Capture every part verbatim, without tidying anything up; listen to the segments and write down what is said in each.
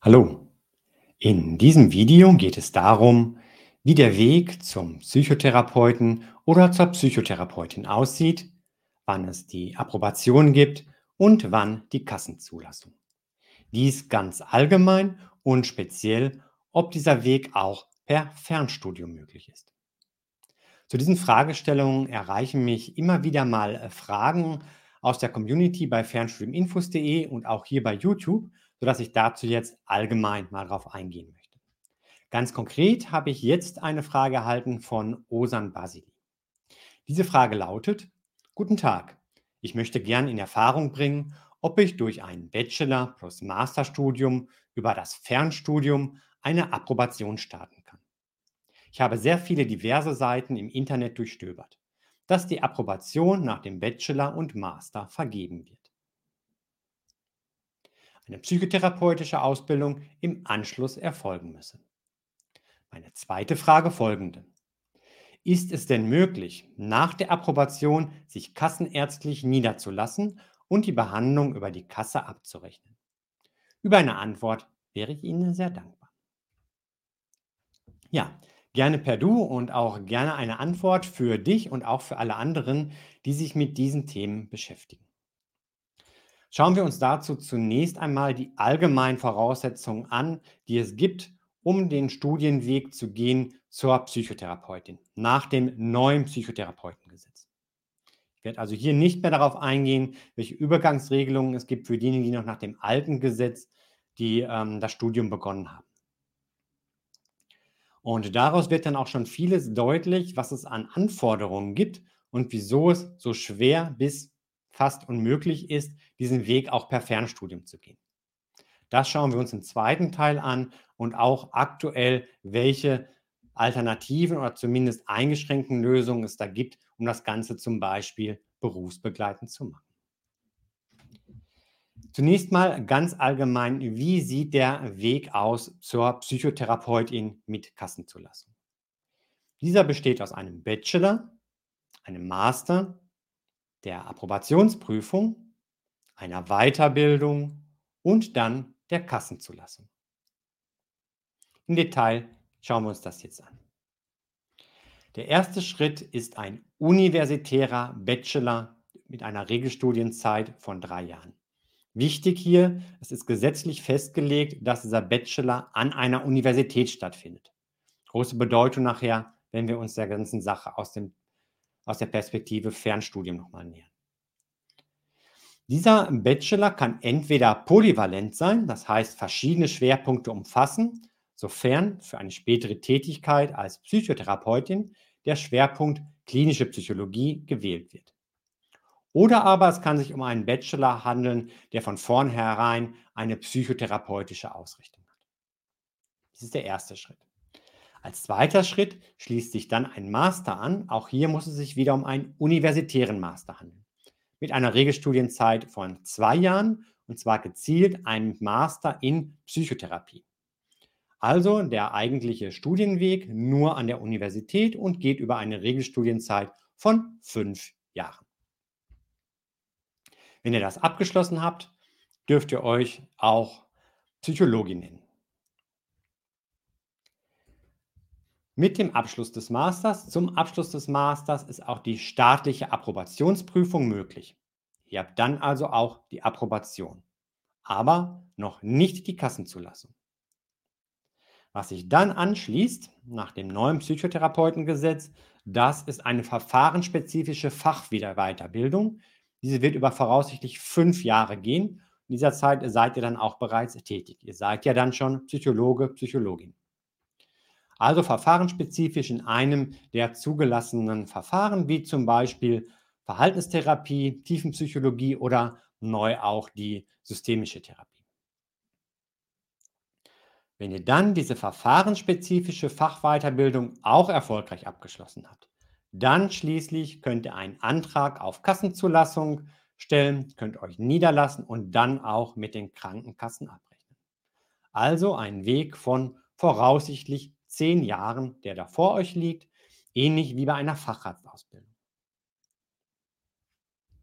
Hallo, in diesem Video geht es darum, wie der Weg zum Psychotherapeuten oder zur Psychotherapeutin aussieht, wann es die Approbation gibt und wann die Kassenzulassung. Dies ganz allgemein und speziell, ob dieser Weg auch per Fernstudium möglich ist. Zu diesen Fragestellungen erreichen mich immer wieder mal äh, Fragen aus der Community bei fernstudiuminfos punkt de und auch hier bei YouTube, sodass ich dazu jetzt allgemein mal drauf eingehen möchte. Ganz konkret habe ich jetzt eine Frage erhalten von Osan Basili. Diese Frage lautet: Guten Tag, ich möchte gern in Erfahrung bringen, ob ich durch ein Bachelor- plus Masterstudium über das Fernstudium eine Approbation starten kann. Ich habe sehr viele diverse Seiten im Internet durchstöbert, dass die Approbation nach dem Bachelor und Master vergeben wird. Eine psychotherapeutische Ausbildung im Anschluss erfolgen müsse. Meine zweite Frage folgende: Ist es denn möglich, nach der Approbation sich kassenärztlich niederzulassen und die Behandlung über die Kasse abzurechnen? Über eine Antwort wäre ich Ihnen sehr dankbar. Ja, gerne per Du und auch gerne eine Antwort für dich und auch für alle anderen, die sich mit diesen Themen beschäftigen. Schauen wir uns dazu zunächst einmal die allgemeinen Voraussetzungen an, die es gibt, um den Studienweg zu gehen zur Psychotherapeutin nach dem neuen Psychotherapeutengesetz. Ich werde also hier nicht mehr darauf eingehen, welche Übergangsregelungen es gibt für diejenigen, die noch nach dem alten Gesetz die, ähm, das Studium begonnen haben. Und daraus wird dann auch schon vieles deutlich, was es an Anforderungen gibt und wieso es so schwer bis fast unmöglich ist, diesen Weg auch per Fernstudium zu gehen. Das schauen wir uns im zweiten Teil an und auch aktuell, welche Alternativen oder zumindest eingeschränkten Lösungen es da gibt, um das Ganze zum Beispiel berufsbegleitend zu machen. Zunächst mal ganz allgemein, wie sieht der Weg aus zur Psychotherapeutin mit Kassenzulassung? Dieser besteht aus einem Bachelor, einem Master, der Approbationsprüfung, einer Weiterbildung und dann der Kassenzulassung. Im Detail schauen wir uns das jetzt an. Der erste Schritt ist ein universitärer Bachelor mit einer Regelstudienzeit von drei Jahren. Wichtig hier, es ist gesetzlich festgelegt, dass dieser Bachelor an einer Universität stattfindet. Große Bedeutung nachher, wenn wir uns der ganzen Sache aus, dem, aus der Perspektive Fernstudium nochmal nähern. Dieser Bachelor kann entweder polyvalent sein, das heißt verschiedene Schwerpunkte umfassen, sofern für eine spätere Tätigkeit als Psychotherapeutin der Schwerpunkt klinische Psychologie gewählt wird. Oder aber es kann sich um einen Bachelor handeln, der von vornherein eine psychotherapeutische Ausrichtung hat. Das ist der erste Schritt. Als zweiter Schritt schließt sich dann ein Master an. Auch hier muss es sich wieder um einen universitären Master handeln. Mit einer Regelstudienzeit von zwei Jahren und zwar gezielt einem Master in Psychotherapie. Also der eigentliche Studienweg nur an der Universität und geht über eine Regelstudienzeit von fünf Jahren. Wenn ihr das abgeschlossen habt, dürft ihr euch auch Psychologin nennen. Mit dem Abschluss des Masters, zum Abschluss des Masters ist auch die staatliche Approbationsprüfung möglich. Ihr habt dann also auch die Approbation, aber noch nicht die Kassenzulassung. Was sich dann anschließt, nach dem neuen Psychotherapeutengesetz, das ist eine verfahrensspezifische Fachwiederweiterbildung. Diese wird über voraussichtlich fünf Jahre gehen. In dieser Zeit seid ihr dann auch bereits tätig. Ihr seid ja dann schon Psychologe, Psychologin. Also verfahrensspezifisch in einem der zugelassenen Verfahren, wie zum Beispiel Verhaltenstherapie, Tiefenpsychologie oder neu auch die systemische Therapie. Wenn ihr dann diese verfahrensspezifische Fachweiterbildung auch erfolgreich abgeschlossen habt, dann schließlich könnt ihr einen Antrag auf Kassenzulassung stellen, könnt euch niederlassen und dann auch mit den Krankenkassen abrechnen. Also ein Weg von voraussichtlich zehn Jahren, der da vor euch liegt, ähnlich wie bei einer Facharztausbildung.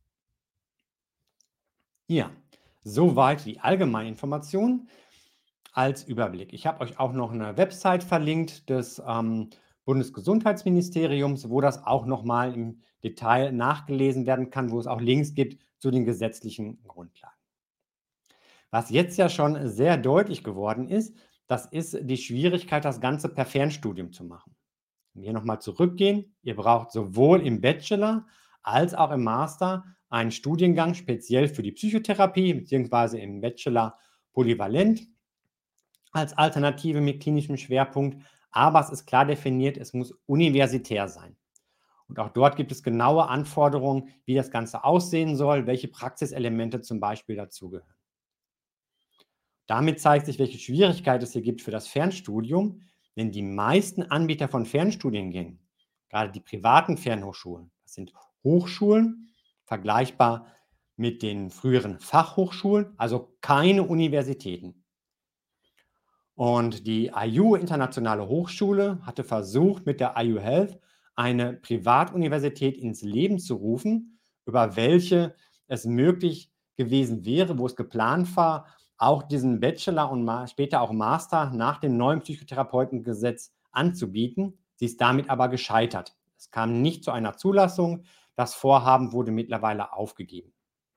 Ja, soweit die allgemeine Information. als Überblick. Ich habe euch auch noch eine Website verlinkt des, ähm, Bundesgesundheitsministeriums, wo das auch noch mal im Detail nachgelesen werden kann, wo es auch Links gibt zu den gesetzlichen Grundlagen. Was jetzt ja schon sehr deutlich geworden ist, das ist die Schwierigkeit, das Ganze per Fernstudium zu machen. Wenn wir hier noch mal zurückgehen, ihr braucht sowohl im Bachelor als auch im Master einen Studiengang speziell für die Psychotherapie beziehungsweise im Bachelor polyvalent als Alternative mit klinischem Schwerpunkt, aber es ist klar definiert, es muss universitär sein. Und auch dort gibt es genaue Anforderungen, wie das Ganze aussehen soll, welche Praxiselemente zum Beispiel dazugehören. Damit zeigt sich, welche Schwierigkeit es hier gibt für das Fernstudium, denn die meisten Anbieter von Fernstudiengängen, gerade die privaten Fernhochschulen, das sind Hochschulen, vergleichbar mit den früheren Fachhochschulen, also keine Universitäten. Und die I U Internationale Hochschule hatte versucht, mit der I U Health eine Privatuniversität ins Leben zu rufen, über welche es möglich gewesen wäre, wo es geplant war, auch diesen Bachelor und ma später auch Master nach dem neuen Psychotherapeutengesetz anzubieten. Sie ist damit aber gescheitert. Es kam nicht zu einer Zulassung. Das Vorhaben wurde mittlerweile aufgegeben.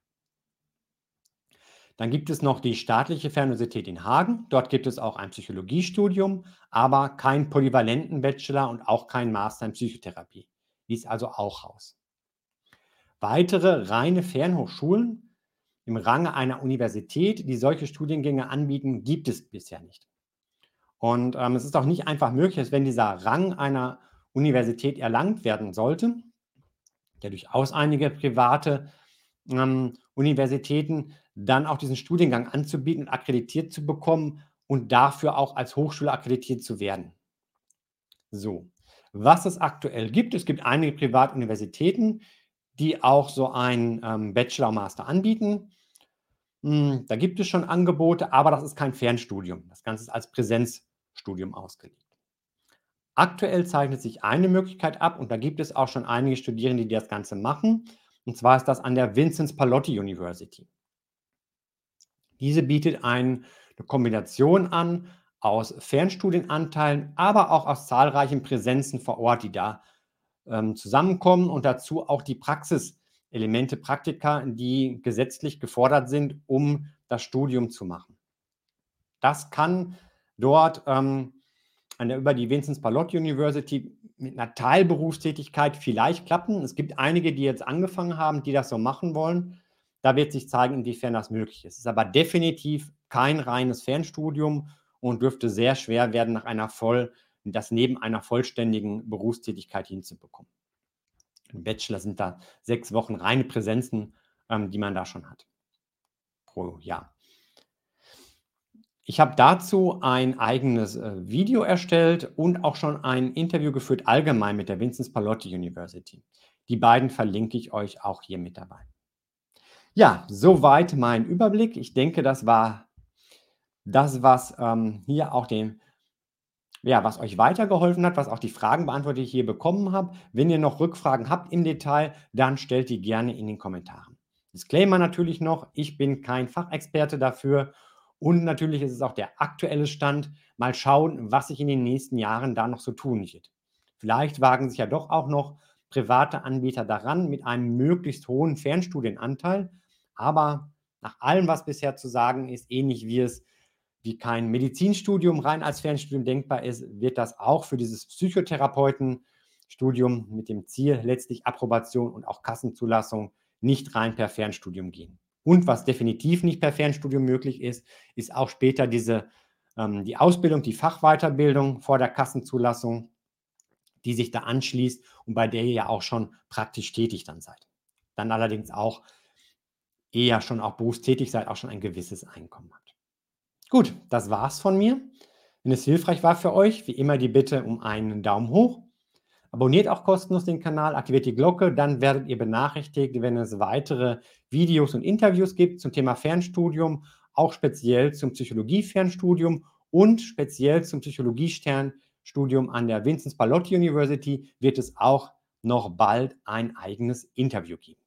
Dann gibt es noch die staatliche Fernuniversität in Hagen. Dort gibt es auch ein Psychologiestudium, aber keinen polyvalenten Bachelor und auch keinen Master in Psychotherapie. Die ist also auch raus. Weitere reine Fernhochschulen im Range einer Universität, die solche Studiengänge anbieten, gibt es bisher nicht. Und ähm, es ist auch nicht einfach möglich, dass wenn dieser Rang einer Universität erlangt werden sollte, der durchaus einige private ähm, Universitäten, dann auch diesen Studiengang anzubieten und akkreditiert zu bekommen und dafür auch als Hochschule akkreditiert zu werden. So, was es aktuell gibt, es gibt einige Privatuniversitäten, die auch so einen ähm, Bachelor und Master anbieten. Hm, da gibt es schon Angebote, aber das ist kein Fernstudium. Das Ganze ist als Präsenzstudium ausgelegt. Aktuell zeichnet sich eine Möglichkeit ab und da gibt es auch schon einige Studierende, die das Ganze machen. Und zwar ist das an der Vinzenz Pallotti University. Diese bietet ein, eine Kombination an aus Fernstudienanteilen, aber auch aus zahlreichen Präsenzen vor Ort, die da ähm, zusammenkommen und dazu auch die Praxiselemente, Praktika, die gesetzlich gefordert sind, um das Studium zu machen. Das kann dort ähm, an der, über die Vinzenz Pallotti University mit einer Teilberufstätigkeit vielleicht klappen. Es gibt einige, die jetzt angefangen haben, die das so machen wollen. Da wird sich zeigen, inwiefern das möglich ist. Es ist aber definitiv kein reines Fernstudium und dürfte sehr schwer werden, nach einer voll, das neben einer vollständigen Berufstätigkeit hinzubekommen. Im Bachelor sind da sechs Wochen reine Präsenzen, ähm, die man da schon hat pro Jahr. Ich habe dazu ein eigenes äh, Video erstellt und auch schon ein Interview geführt, allgemein mit der Vinzenz Pallotti University. Die beiden verlinke ich euch auch hier mit dabei. Ja, soweit mein Überblick. Ich denke, das war das, was ähm, hier auch den, ja, was euch weitergeholfen hat, was auch die Fragen beantwortet, die ich hier bekommen habe. Wenn ihr noch Rückfragen habt im Detail, dann stellt die gerne in den Kommentaren. Disclaimer natürlich noch, ich bin kein Fachexperte dafür und natürlich ist es auch der aktuelle Stand. Mal schauen, was sich in den nächsten Jahren da noch so tun wird. Vielleicht wagen sich ja doch auch noch private Anbieter daran mit einem möglichst hohen Fernstudienanteil, aber nach allem, was bisher zu sagen ist, ähnlich wie es wie kein Medizinstudium rein als Fernstudium denkbar ist, wird das auch für dieses Psychotherapeutenstudium mit dem Ziel letztlich Approbation und auch Kassenzulassung nicht rein per Fernstudium gehen. Und was definitiv nicht per Fernstudium möglich ist, ist auch später diese, ähm, die Ausbildung, die Fachweiterbildung vor der Kassenzulassung, die sich da anschließt und bei der ihr ja auch schon praktisch tätig dann seid. Dann allerdings auch eher schon auch berufstätig seid, auch schon ein gewisses Einkommen habt. Gut, das war's von mir. Wenn es hilfreich war für euch, wie immer die Bitte um einen Daumen hoch. Abonniert auch kostenlos den Kanal, aktiviert die Glocke, dann werdet ihr benachrichtigt, wenn es weitere Videos und Interviews gibt zum Thema Fernstudium, auch speziell zum Psychologie-Fernstudium und speziell zum Psychologie-Sternstudium an der Vinzenz Pallotti University wird es auch noch bald ein eigenes Interview geben.